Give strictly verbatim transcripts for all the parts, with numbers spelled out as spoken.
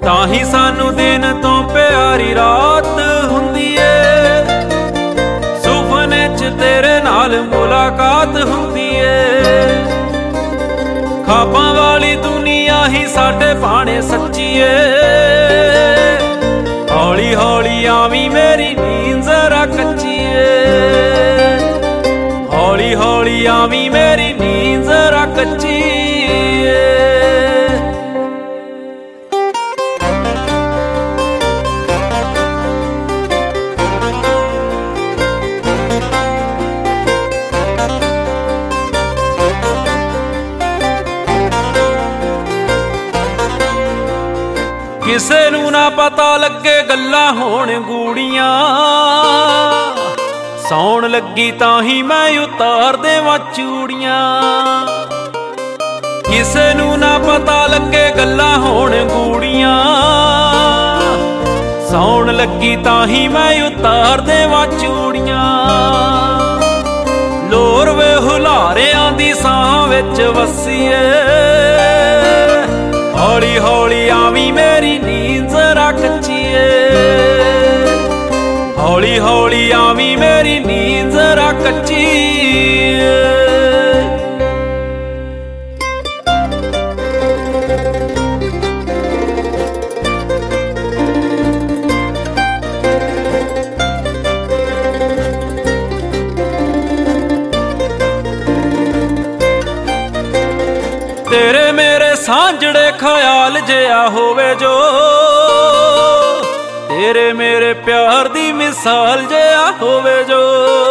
ਤਾਂ ਹੀ ਸਾਨੂੰ ਦਿਨ ਤੋਂ ਪਿਆਰੀ ਰਾਤ ਹੁੰਦੀ ਏ। ਸੁਪਨੇ 'ਚ ਤੇਰੇ ਨਾਲ ਮੁਲਾਕਾਤ ਹੁੰਦੀ ਏ। ਖਾਬਾਂ ਵਾਲੀ ਦੁਨੀਆ ਹੀ ਸਾਡੇ ਭਾਣੇ ਸੱਚੀ ਏ। ਹੌਲੀ ਹੌਲੀ ਆਵੀਂ ਮੇਰੀ ਨੀਂਦ ਜ਼ਰਾ ਕੱਚੀ ਏ। ਹੌਲੀ ਹੌਲੀ ਆਵੀਂ ਮੇਰੀ ਨੀਂਦ ਜ਼ਰਾ ਕੱਚੀ ਏ। ਕਿਸੇ ਨੂੰ ਨਾ ਪਤਾ ਲੱਗੇ ਗੱਲਾਂ ਹੋਣ ਗੂੜੀਆਂ। ਸੌਣ ਲੱਗੀ ਤਾਂ ਹੀ ਮੈਂ ਉਤਾਰ ਦੇਵਾਂ ਚੂੜੀਆਂ। ਕਿਸੇ ਨੂੰ ਨਾ ਪਤਾ ਲੱਗੇ ਗੱਲਾਂ ਹੋਣ ਗੂੜੀਆਂ। ਸੌਣ ਲੱਗੀ ਤਾਂ ਹੀ ਮੈਂ ਉਤਾਰ ਦੇਵਾਂ ਚੂੜੀਆਂ। ਲੋਰ ਵੇ ਹੁਲਾਰਿਆਂ ਦੀ ਸਾਹ ਵਿੱਚ ਵਸੀਏ। ਹੌਲੀ ਹੌਲੀ ਆਵੀਂ ਮੇਰੀ ਨੀਂਦ ਜ਼ਰਾ ਕੱਚੀ ਏ। ਹੌਲੀ ਹੌਲੀ ਆਵੀਂ ਮੇਰੀ ਨੀਂਦ ਜ਼ਰਾ ਕੱਚੀ ਏ। ਤੇਰੇ ਮੇਰੇ ਸਾਂਝੜੇ ਖਿਆਲ ਜਿਹਾ ਹੋਵੇ ਜੋ। ਤੇਰੇ ਮੇਰੇ ਪਿਆਰ ਦੀ ਮਿਸਾਲ ਜਿਹਾ ਹੋਵੇ ਜੋ।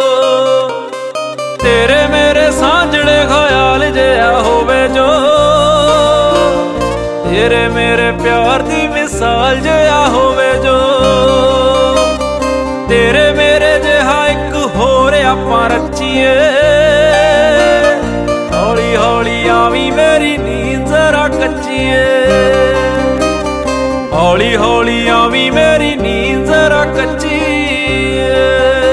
ਤੇਰੇ ਮੇਰੇ ਸਾਂਝੜੇ ਖਿਆਲ ਜਿਹਾ ਹੋਵੇ ਜੋ। ਤੇਰੇ ਮੇਰੇ ਪਿਆਰ ਦੀ ਮਿਸਾਲ ਜਿਹਾ ਹੋਵੇ ਜੋ। ਤੇਰੇ ਮੇਰੇ ਜਿਹਾ ਇੱਕ ਹੋਰ ਆਪਾਂ ਰਚੀਏ। ਹੌਲੀ ਹੌਲੀ ਆਵੀਂ ਮੇਰੀ ਨੀਂਦ ਜ਼ਰਾ ਕੱਚੀ ਏ। ਹੌਲੀ ਹੌਲੀ ਆਵੀਂ ਮੇਰੀ ਨੀਂਦ ਜ਼ਰਾ ਕੱਚੀ ਏ।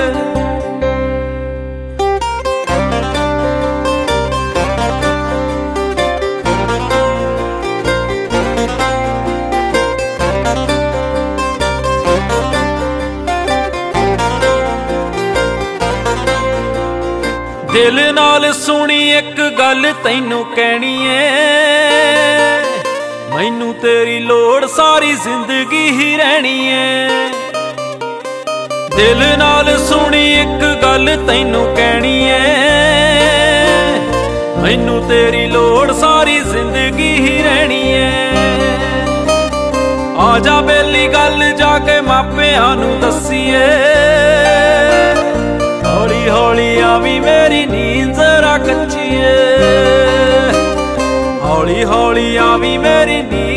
ਦਿਲ ਨਾਲ ਸੁਣੀ ਇੱਕ ਗੱਲ ਤੈਨੂੰ ਕਹਿਣੀ ਏ। ਮੈਨੂੰ ਤੇਰੀ ਲੋੜ ਸਾਰੀ ਜ਼ਿੰਦਗੀ ਹੀ ਰਹਿਣੀ ਏ। ਦਿਲ ਨਾਲ ਸੁਣੀ ਇੱਕ ਗੱਲ ਤੈਨੂੰ ਕਹਿਣੀ ਏ। ਮੈਨੂੰ ਤੇਰੀ ਲੋੜ ਸਾਰੀ ਜ਼ਿੰਦਗੀ ਹੀ ਰਹਿਣੀ ਏ। ਆ ਜਾ ਬੇਲੀ ਗੱਲ ਜਾ ਕੇ ਮਾਪਿਆਂ ਨੂੰ ਦੱਸੀਏ। ਹੌਲੀ ਹੌਲੀ ਆਵੀਂ ਮੇਰੀ ਨੀਂਦ ਜ਼ਰਾ ਕੱਚੀ ਏ। ਹੌਲੀ ਹੌਲੀ ਆਵੀਂ ਮੇਰੀ ਨੀਂਦ